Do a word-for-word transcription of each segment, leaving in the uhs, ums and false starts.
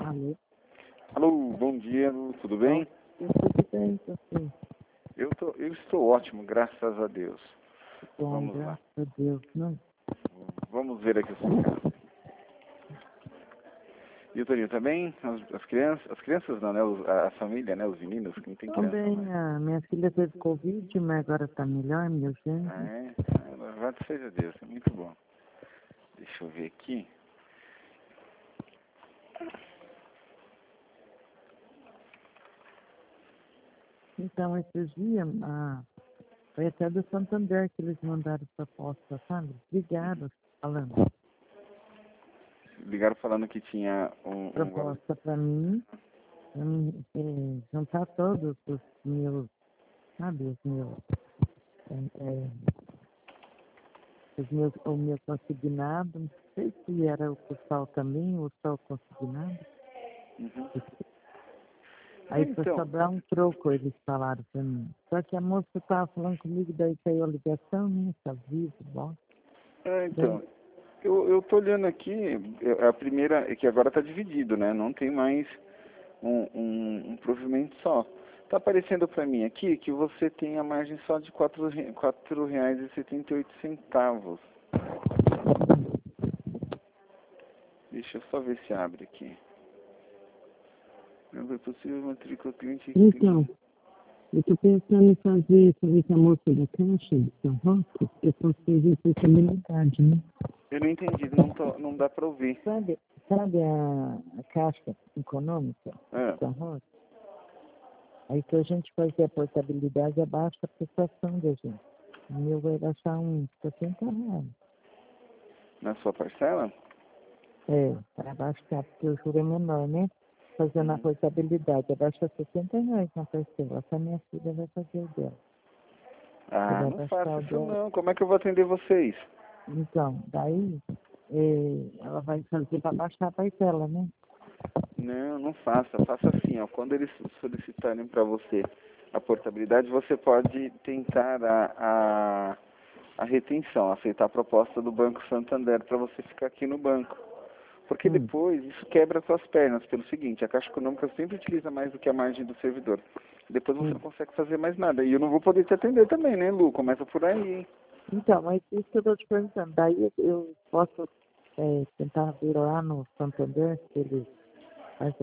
Alô? Alô, bom dia, Lu, tudo bem? Eu tudo bem, você? Eu, tô, eu estou ótimo, graças a Deus. Bom, Vamos lá. graças a Deus, né? Vamos ver aqui o seu caso. E o Toninho também? As, as crianças, as crianças não, né? Os, a, a família, né? Os meninos, que não tem criança Também, mais. a minha filha teve Covid, mas agora tá melhor, meu Ah, genro. é? Ah, louvado seja Deus, é muito bom. Deixa eu ver aqui. Então, esses dias, ah, foi até do Santander que eles mandaram proposta, sabe? Ligaram, falando. Ligaram falando que tinha um, um valor. Proposta pra mim, pra mim eh, juntar todos os meus, sabe, os meus, eh, eh, os meus, o meu consignado, não sei se era o pessoal também, ou só o consignado. Uhum. Aí foi Então, sobrar um troco, eles falaram pra mim. Só que a moça estava falando comigo, daí caiu a ligação, né? Tá vivo, bom. é, Daí, então eu, eu tô olhando aqui, é, a primeira, é que agora tá dividido, né? Não tem mais um, um, um provimento só. Tá aparecendo para mim aqui que você tem a margem só de quatro re- quatro reais e setenta e oito centavos. Deixa eu só ver se abre aqui. Não é possível matrícula cliente então, eu tô pensando em fazer, fazer com a moça da caixa de São Roque, eu posso fazer portabilidade, né? Eu não entendi, não, tô, não dá para ouvir. Sabe, sabe a, a caixa econômica É. de São Roque? Aí que a gente fazer a portabilidade, abaixa a prestação da gente. O meu vai baixar uns sessenta reais. Na sua parcela? É, para baixar, porque o juro é menor, né? Fazendo a Uhum. portabilidade, abaixa sessenta reais na parcela. Essa minha filha vai fazer o dela. Você Ah, vai não baixar faça o isso dela. não. Como é que eu vou atender vocês? Então, daí eh, ela vai fazer para baixar a parcela, né? Não, não faça. Faça assim, ó. Quando eles solicitarem para você a portabilidade, você pode tentar a, a, a retenção, aceitar a proposta do Banco Santander para você ficar aqui no banco. Porque Hum. depois isso quebra suas pernas pelo seguinte, a Caixa Econômica sempre utiliza mais do que a margem do servidor. Depois você Hum. não consegue fazer mais nada. E eu não vou poder te atender também, né, Lu? Começa por aí, hein? Então, mas isso que eu estou te perguntando. Daí eu, eu posso eh, tentar vir lá no Santander, se eles fazem,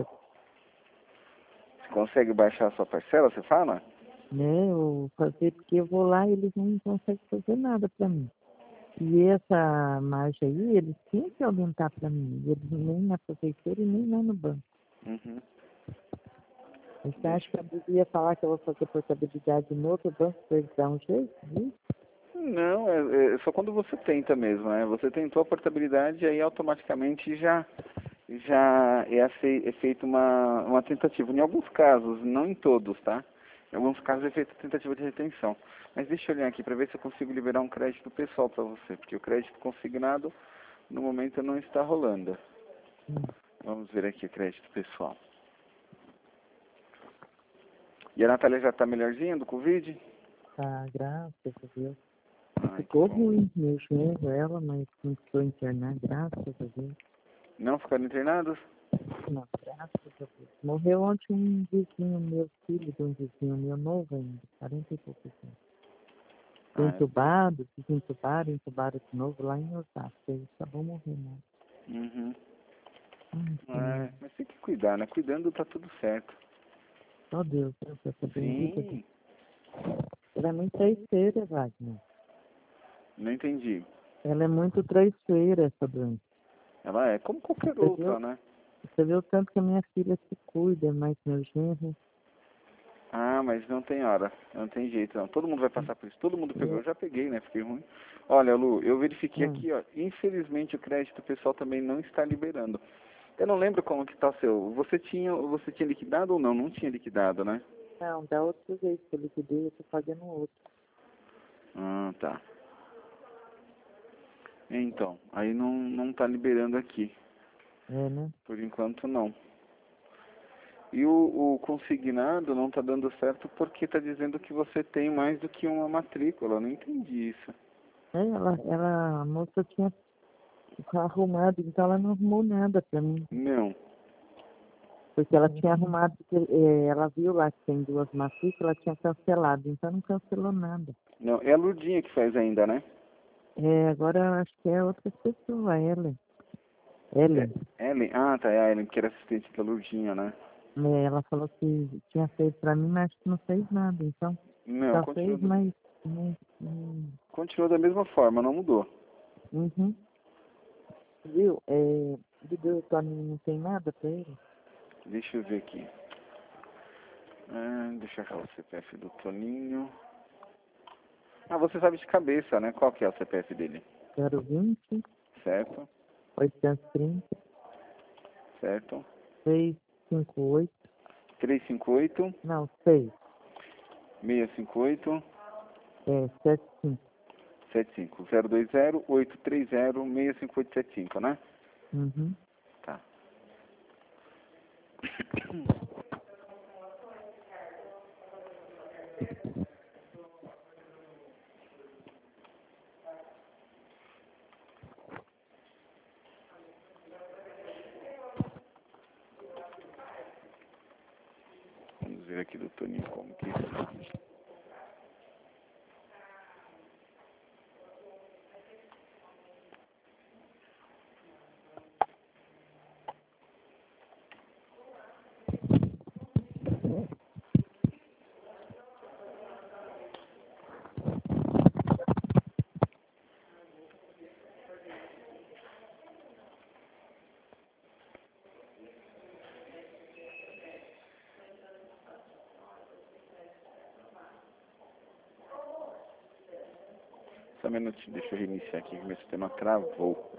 Você consegue baixar a sua parcela, você fala? né? Ou fazer, porque eu vou lá e eles não conseguem fazer nada para mim. E essa margem aí, eles tinham que aumentar para mim. Eles nem na prefeitura e nem lá no banco. Uhum. Você acha que eu devia falar que eu vou fazer portabilidade no outro banco para eles dar um jeito? Viu? Não, é, é só quando você tenta mesmo, né? Você tentou a portabilidade e aí automaticamente já já é, acei- é feita uma, uma tentativa. Em alguns casos, não em todos, tá? Em alguns casos é feita tentativa de retenção. Mas deixa eu olhar aqui para ver se eu consigo liberar um crédito pessoal para você, porque o crédito consignado no momento não está rolando. Hum. Vamos ver aqui o crédito pessoal. E a Natália já está melhorzinha do Covid? Tá, graças a Deus. Ai, que Ficou bom. ruim, meu genro, ela, mas não precisou internar, graças a Deus. Não ficaram internados? Não, graças a Deus. Morreu ontem um vizinho meu, filho de um vizinho meu novo ainda, quarenta e poucos anos. Foi Ah, entubado, desentubaram, entubaram de novo lá em Osasco. Ele acabou morrendo, né? uhum. Ai, Senhor. É, mas tem que cuidar, né? Cuidando tá tudo certo. Só Deus, né? Essa bendita. Sim, Ela é muito traiçoeira, Wagner. não entendi. Ela é muito traiçoeira, essa doença. Ela é como qualquer Você viu, outra, né? você viu o tanto que a minha filha se cuida, mas meu genro. Ah, mas não tem hora, não tem jeito não. Todo mundo vai passar por isso, todo mundo pegou. Eu, Eu já peguei, né? Fiquei ruim. Olha, Lu, eu verifiquei hum, aqui, ó. Infelizmente o crédito pessoal também não está liberando. Eu não lembro como que tá o seu. Você tinha, você tinha liquidado ou não? Não tinha liquidado, né? não, da outra vez que eu liquidei, eu tô pagando outro. Ah, tá. Então, aí não, não tá liberando aqui. É, né? Por enquanto não. E o, o consignado não está dando certo porque está dizendo que você tem mais do que uma matrícula. Eu não entendi isso. É, ela, ela, a moça tinha o carro arrumado, então ela não arrumou nada pra mim. Não. Porque ela tinha arrumado, eh, ela viu lá que tem duas matrículas, ela tinha cancelado, então não cancelou nada. Não, é a Lurdinha que faz ainda, né? É, agora eu acho que é outra pessoa, a Ellen. Ellen. É, Ellen? Ah, tá, é a Ellen, que era assistente da Lurdinha, né? É, ela falou que tinha feito pra mim, mas acho que não fez nada, então Não, só continua, fez, do- mas... mas hum, continua da mesma forma, não mudou. uhum. Viu? É, o Tony não tem nada pra ele? Deixa eu ver aqui. Ah, deixa eu achar o C P F do Toninho. Ah, você sabe de cabeça, né? Qual que é o C P F dele? zero vinte, Certo, oitocentos e trinta, certo. seiscentos e cinquenta e oito, trezentos e cinquenta e oito, não, seis, seiscentos e cinquenta e oito, é, setenta e cinco. setenta e cinco. zero dois zero, oito três zero, seis cinco oito sete cinco, né? Uhum. Tá. Vamos ver aqui do Toninho como que está. Só um minutinho, deixa eu reiniciar aqui que meu sistema travou.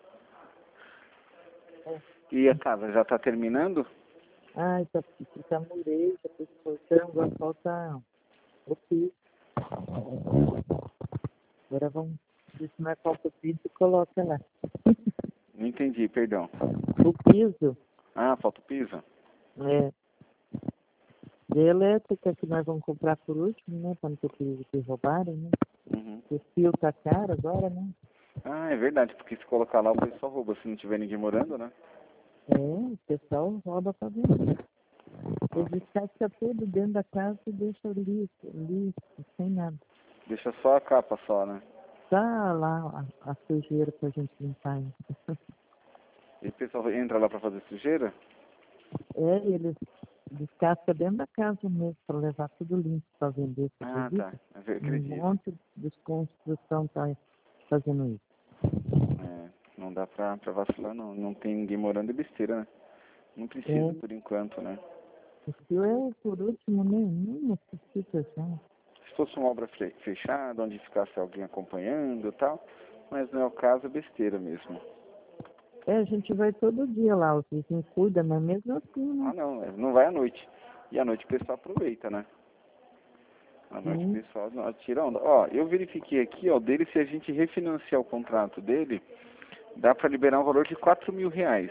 É. E a casa já está terminando? Ai, tá, tá murei, já tô esforçando, agora falta o piso. Agora vamos, se não falta o piso, coloca lá. Não entendi, perdão. O piso, Ah, falta o piso? é, de elétrica que nós vamos comprar por último, né, para não ter perigo de roubarem, né. Uhum. O fio tá caro agora, né. Ah, é verdade, porque se colocar lá o pessoal rouba se não tiver ninguém morando, né? É, o pessoal rouba pra vender. Eles descascam tudo dentro da casa e deixam lixo, lixo, sem nada. Deixa só a capa só, né? Tá lá a, a sujeira pra gente limpar ainda. E o pessoal entra lá pra fazer sujeira? É, eles descascam dentro da casa mesmo para levar tudo limpo para vender, você Ah, tá. acredita? Eu Um acredito. monte de construção tá fazendo isso. É, não dá pra, pra vacilar, não. Não tem ninguém morando, é besteira, né? Não precisa É, por enquanto, né? o fio é por último, né? Nem necessita já. Se fosse uma obra fe- fechada, onde ficasse alguém acompanhando e tal, mas não é o caso, é besteira mesmo. É, a gente vai todo dia lá, o vizinho cuida, mas mesmo assim, Ah, né? não, é, não vai à noite. E à noite o pessoal aproveita, né? À noite o Sim. pessoal não, tira onda. Ó, eu verifiquei aqui, ó, dele, se a gente refinanciar o contrato dele, dá pra liberar um valor de quatro mil reais.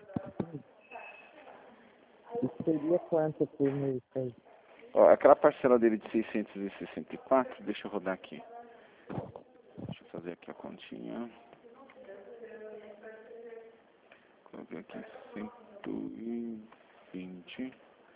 E seria quanto por mês aí? Ó, aquela parcela dele de seiscentos e sessenta e quatro, deixa eu rodar aqui. Deixa eu fazer aqui a continha. Coloquei aqui cento e vinte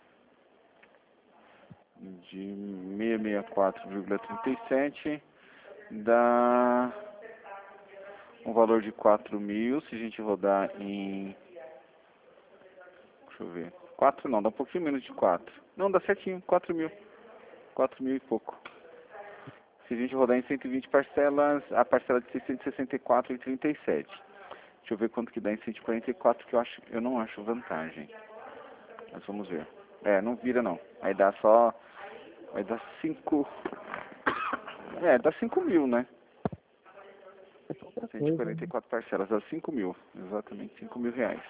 de seiscentos e sessenta e quatro vírgula trinta e sete dá um valor de quatro mil. Se a gente rodar em, deixa eu ver, quatro não, dá um pouquinho menos de quatro. Não, dá certinho, quatro mil. quatro mil e pouco. Se a gente rodar em cento e vinte parcelas, a parcela de seiscentos e sessenta e quatro vírgula trinta e sete. Deixa eu ver quanto que dá em cento e quarenta e quatro, que eu acho, eu não acho vantagem. Mas vamos ver. É, não vira não. Aí dá só, vai dar cinco. É, dá cinco mil, né? É outra cento e coisa, quarenta e né? quatro parcelas, dá cinco mil. Exatamente, cinco mil reais.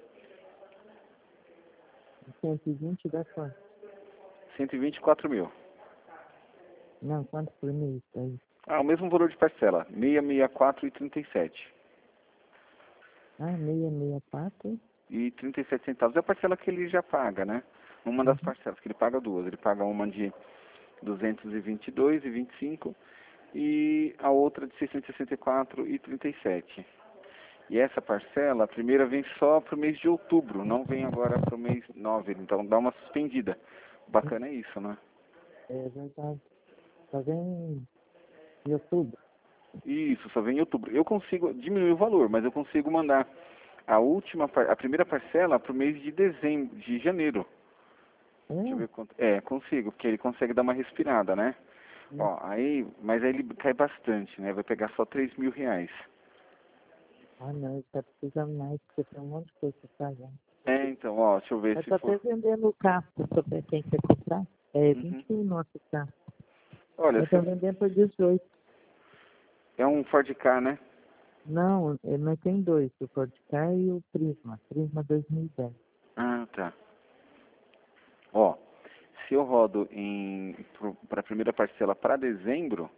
cento e vinte dá quanto? cento e vinte e quatro mil. Não, quanto por mês aí? Ah, o mesmo valor de parcela, seiscentos e sessenta e quatro vírgula trinta e sete. Ah, seiscentos e sessenta e quatro. E trinta e sete centavos é a parcela que ele já paga, né? Uma das Uhum. parcelas, que ele paga duas. Ele paga uma de duzentos e vinte e dois vírgula vinte e cinco e a outra de seiscentos e sessenta e quatro vírgula trinta e sete. E essa parcela, a primeira vem só para o mês de outubro, não vem agora para o mês nove. Então dá uma suspendida. Bacana é isso, né? É verdade. Só vem em outubro. Isso, só vem em outubro. Eu consigo diminuir o valor, mas eu consigo mandar a última, par- a primeira parcela para o mês de dezembro, de janeiro. Deixa eu É? ver quanto. É, consigo, porque ele consegue dar uma respirada, né? Hum. Ó, aí, mas aí ele cai bastante, né? Vai pegar só três mil reais. Ah, não, está precisando mais, porque tem um monte de coisa para pagar. É, então, ó, deixa eu ver Eu se estou for. até vendendo o carro, se souber quem quer comprar. É Uhum. vinte e um nosso carro. Olha, Eu se estou vendendo por dezoito. é um Ford Ka, né? Não, é, mas tem dois, o Ford Ka e o Prisma. Prisma dois mil e dez. Ah, tá. Ó, se eu rodo em para a primeira parcela para dezembro,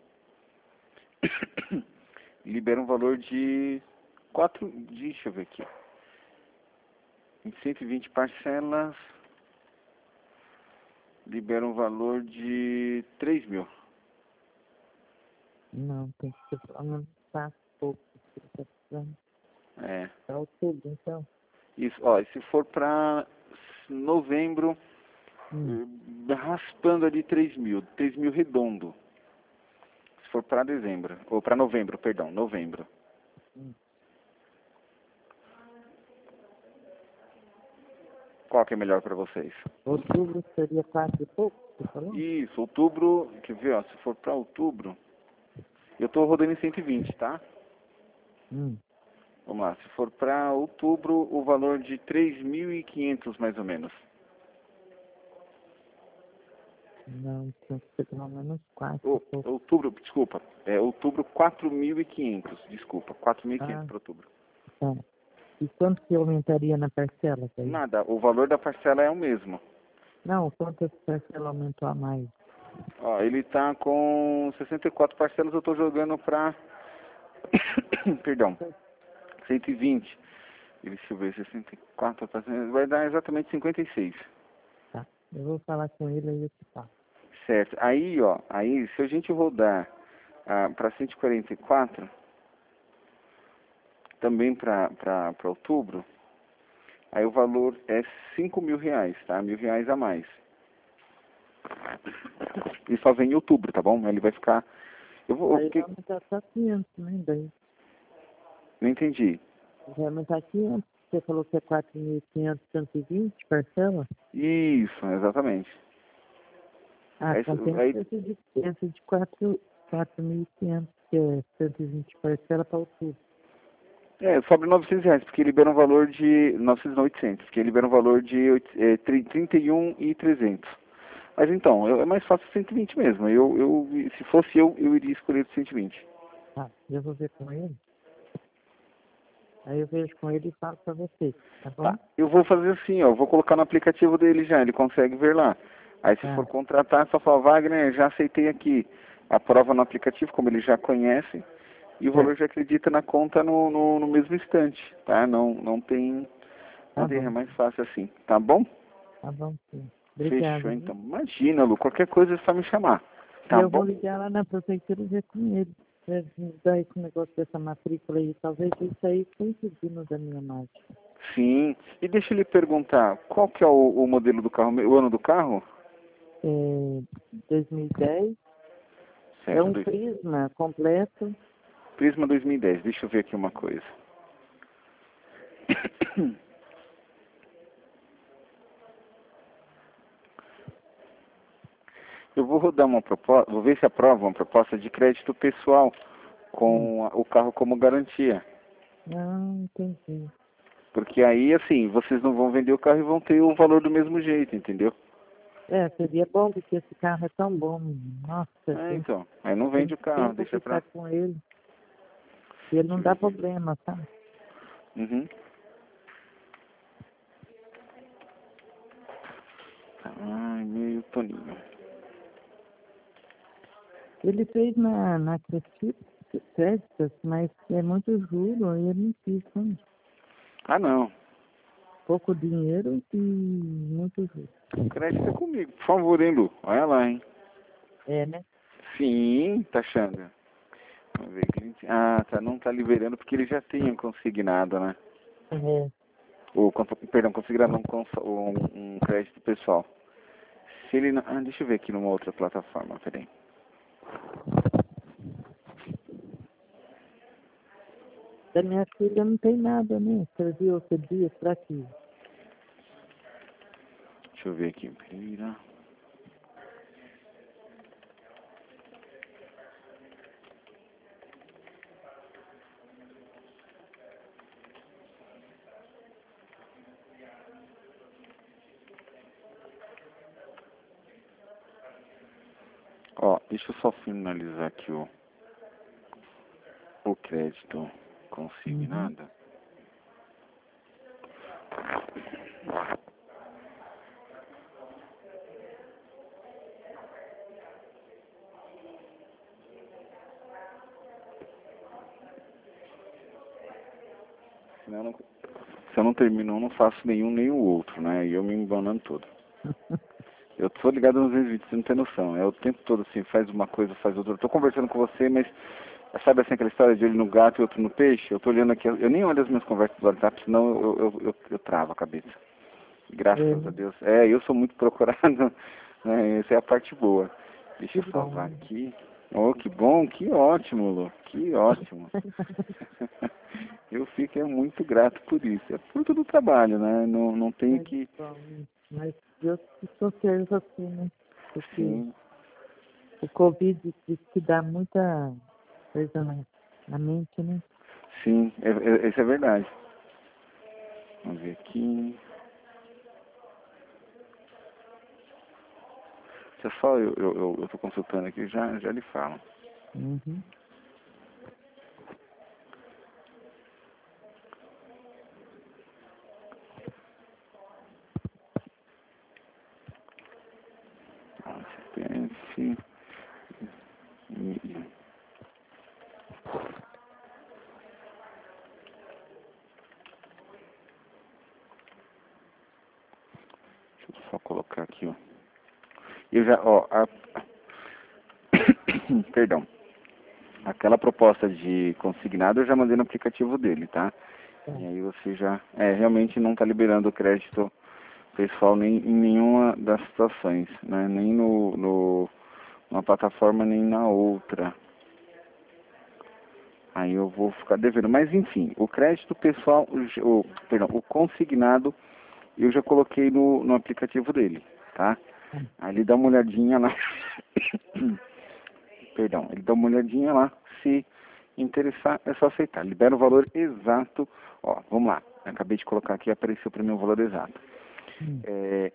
libera um valor de quatro, deixa eu ver aqui. Em cento e vinte parcelas, libera um valor de três mil. Não, tem que ser pelo menos quatro pouco. que Tá precisando. É. Tá outubro, então. Isso, ó, e se for para novembro, Hum, eh, raspando ali três mil, três mil redondo. Se for para dezembro, ou para novembro, perdão, novembro. hum. Qual que é melhor para vocês? Outubro seria quatro e pouco, você falou? Isso, outubro, quer ver, ó, se for para outubro, eu tô rodando em cento e vinte, tá? Hum. Vamos lá, se for para outubro, o valor de três mil e quinhentos mais ou menos. Não, tem que ser pelo menos quatro e Ou, pouco. outubro, desculpa, é outubro quatro mil e quinhentos, desculpa, quatro mil e quinhentos Ah, para outubro. tá. E quanto que aumentaria na parcela daí? Nada, o valor da parcela é o mesmo. Não, quanto essa parcela aumentou a mais? Ó, ele tá com sessenta e quatro parcelas, eu tô jogando pra, perdão, cento e vinte. Ele, deixa eu ver, sessenta e quatro parcelas, vai dar exatamente cinquenta e seis. Tá. Eu vou falar com ele aí eu te falo. Certo. Aí, ó, aí se a gente rodar ah, para cento e quarenta e quatro, também para para outubro, aí o valor é cinco mil reais, tá? Mil reais a mais. E só vem em outubro, tá bom? Ele vai ficar. Eu vou. Aí Que, vai aumentar só quinhentos, né? Daí não entendi. vai aumentar quinhentos. Você falou que é quatro mil e quinhentos, cento e vinte parcela? Isso, exatamente. Ah, Aí, compensa aí, esse de, esse de quatro mil e quinhentos, que é cento e vinte parcela para outubro. é, sobre novecentos reais, porque libera um valor de novecentos não, oitocentos, porque libera um valor de oito- é, tri- trinta e um e trezentos. Mas então, eu- é mais fácil cento e vinte mesmo. Eu, eu, se fosse eu, eu iria escolher o cento e vinte. Tá, eu vou ver com ele. Aí eu vejo com ele e falo para você, tá bom? Tá, eu vou fazer assim, ó, eu vou colocar no aplicativo dele já, ele consegue ver lá. Aí se Tá, for contratar, só falar, Wagner, já aceitei aqui. Aprova no aplicativo, como ele já conhece, e o valor certo. já acredita na conta no, no, no mesmo instante, tá? Não, não tem, não Tá tem, é bom, mais fácil assim, tá bom? tá bom sim. Fechou Obrigada, viu? então. Imagina, Lu, qualquer coisa é só me chamar, E tá eu vou bom? ligar lá na prefeitura e ver com ele. É, daí com o negócio dessa matrícula aí, talvez isso aí coincidindo da minha máquina. Sim. E deixa eu lhe perguntar, qual que é o, o modelo do carro, o ano do carro? É, dois mil e dez, é Certo, um dois. Prisma completo. Prisma dois mil e dez, deixa eu ver aqui uma coisa. Eu vou rodar uma proposta, vou ver se aprova uma proposta de crédito pessoal Hum. com a- o carro como garantia. Não, entendi. Porque aí, assim, vocês não vão vender o carro e vão ter o valor do mesmo jeito, entendeu? É, seria bom, porque esse carro é tão bom. Nossa, É, tem, então. Aí não tem vende o carro, tempo deixa que tá pra... com ele. E ele não Deixa eu ver dá aqui. problema, tá? Uhum. Ai, meio toninho. Ele fez na, na Créditos, mas é muito juro, aí ele não quis, sabe? Ah, não. Pouco dinheiro e muito juro. O crédito é comigo. Por favor, hein, Lu? Olha lá, hein? É, né? Sim, tá achando. Vamos ver, cliente. Ah, tá, não tá liberando porque ele já tinha consignado, né? É. O, perdão, consignado um, um, um crédito pessoal. Se ele não... Ah, deixa eu ver aqui numa outra plataforma, peraí. Da minha filha não tem nada, né? Você viu outro dia, pra quê? Deixa eu ver aqui. Pereira. Ó, deixa eu só finalizar aqui o, o crédito consignado. Uhum. Senão eu não, se eu não termino, eu não faço nenhum nem o outro, né? E eu me embanando todo. Eu tô ligado nos vídeos, você não tem noção. É o tempo todo assim, faz uma coisa, faz outra. Eu tô conversando com você, mas sabe assim aquela história de olho no gato e outro no peixe? Eu tô olhando aqui, eu nem olho as minhas conversas do WhatsApp, senão eu, eu, eu, eu travo a cabeça. Graças é. a Deus. É, eu sou muito procurado, né? Essa é a parte boa. Deixa que eu salvar bom. aqui. Oh, que bom, que ótimo, Lu. Que ótimo. Eu fico é muito grato por isso. É fruto do trabalho, né? Não, não tem mas, que... Bom, mas Deus te conserva assim, né? Porque Sim. o Covid diz que dá muita coisa na, na mente, né? Sim, é, é, isso é verdade. Vamos ver aqui. Se é só eu, eu, eu, eu tô consultando aqui, já, já lhe falo. Uhum. Assistência. E... Deixa eu só colocar aqui, ó. Eu já, ó, a... Perdão. Aquela proposta de consignado eu já mandei no aplicativo dele, tá? É. E aí você já... É, realmente não está liberando o crédito pessoal nem em nenhuma das situações, né? Nem no, no, numa plataforma, nem na outra. Aí eu vou ficar devendo. Mas enfim, o crédito pessoal, o, perdão, o consignado, eu já coloquei no, no aplicativo dele, tá? Aí ele dá uma olhadinha lá. Perdão, ele dá uma olhadinha lá. Se interessar, é só aceitar. Libera o valor exato. Ó, vamos lá. Eu acabei de colocar aqui, apareceu para mim o valor exato. Hum. É...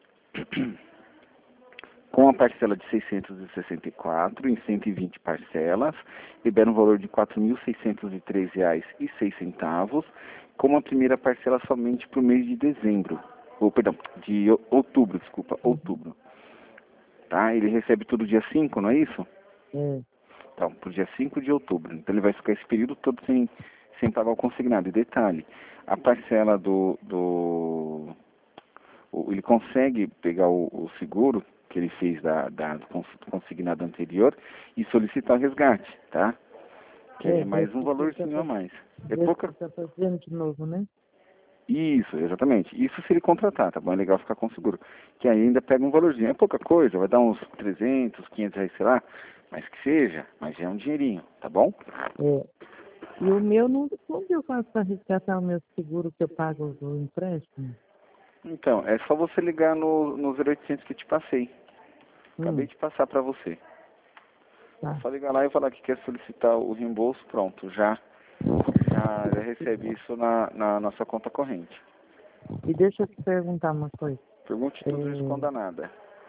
Com a parcela de seiscentos e sessenta e quatro em cento e vinte parcelas, libera um valor de quatro mil seiscentos e três reais e seis centavos, com a primeira parcela somente para o mês de dezembro, ou perdão, de outubro, desculpa, outubro. Tá? Ele recebe todo dia cinco, não é isso? É. Então, para o dia cinco de outubro. Então ele vai ficar esse período todo sem, sem pagar o consignado. E detalhe, a parcela do, do o, ele consegue pegar o, o seguro que ele fez da, da consignado anterior e solicitar o resgate, tá? Que é, é mais um valorzinho a mais. É pouca... Tá fazendo de novo, né? Isso, exatamente. Isso se ele contratar, tá bom? É legal ficar com seguro. Que aí ainda pega um valorzinho. É pouca coisa, vai dar uns trezentos, quinhentos reais, sei lá. Mas que seja, mas é um dinheirinho, tá bom? É. E o meu, não, como eu faço para resgatar o meu seguro que eu pago do empréstimo? Então, é só você ligar no, no zero oitocentos que te passei. Acabei hum. de passar para você. Tá. É só ligar lá e falar que quer solicitar o reembolso, pronto, já, já, já recebe isso na, na nossa conta corrente. E deixa eu te perguntar uma coisa. Pergunte tudo, é... responda nada.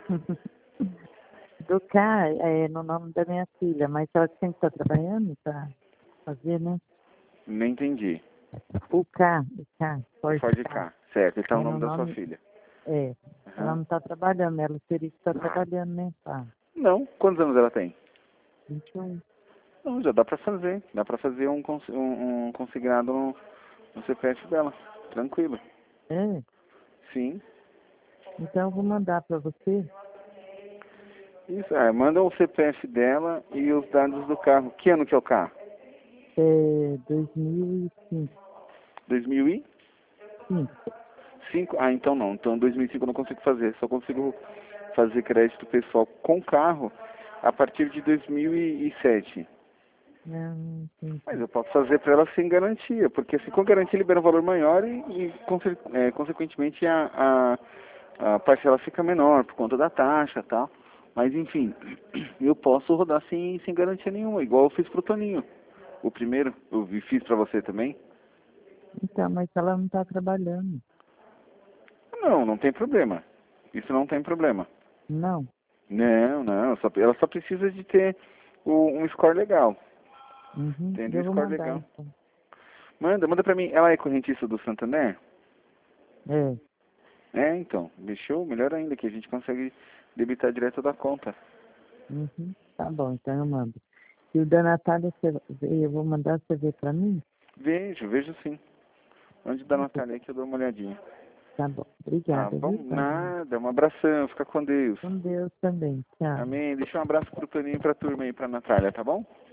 Do K é no nome da minha filha, mas ela tem que estar trabalhando para fazer, né? Nem entendi. O K, o K, Ford, Ford K. K, certo, ele está é no nome da nome... sua filha. É, uhum. Ela não está trabalhando, ela teria que estar trabalhando, né? Tá. Não, quantos anos ela tem? vinte e um. Não, já dá para fazer, dá para fazer um, um, um consignado no, no C P F dela, tranquilo. É? Sim. Então eu vou mandar para você. Isso, é, manda o C P F dela e os dados do carro. Que ano que é o carro? até dois mil e cinco. dois mil e cinco? Ah, então não. Então dois mil e cinco eu não consigo fazer. Só consigo fazer crédito pessoal com carro a partir de dois mil e sete. Não, entendi. Mas eu posso fazer para ela sem garantia, porque assim, com garantia libera um valor maior e, e conse é, consequentemente, a, a, a parcela fica menor por conta da taxa e tal. Mas enfim, eu posso rodar sem, sem garantia nenhuma, igual eu fiz pro Toninho. O primeiro, eu vi- fiz para você também. Então, mas ela não está trabalhando. Não, não tem problema. Isso não tem problema. Não. Não, não, só, ela só precisa de ter o, um score legal. Uhum. Tendo um Eu vou score mandar, legal. então. Manda, manda pra mim. Ela é correntista do Santander? É. É, então. Deixou melhor ainda, que a gente consegue debitar direto da conta. Uhum. Tá bom, então eu mando. E o da Natália, você vê, eu vou mandar você ver pra mim? Vejo, vejo sim. Onde da Natália aí que eu dou uma olhadinha. Tá bom. Tá Obrigada, bom? viu, Padre? Nada, um abração, fica com Deus. Com Deus também. Tchau. Amém. Deixa um abraço pro Toninho e pra turma aí, pra Natália, tá bom?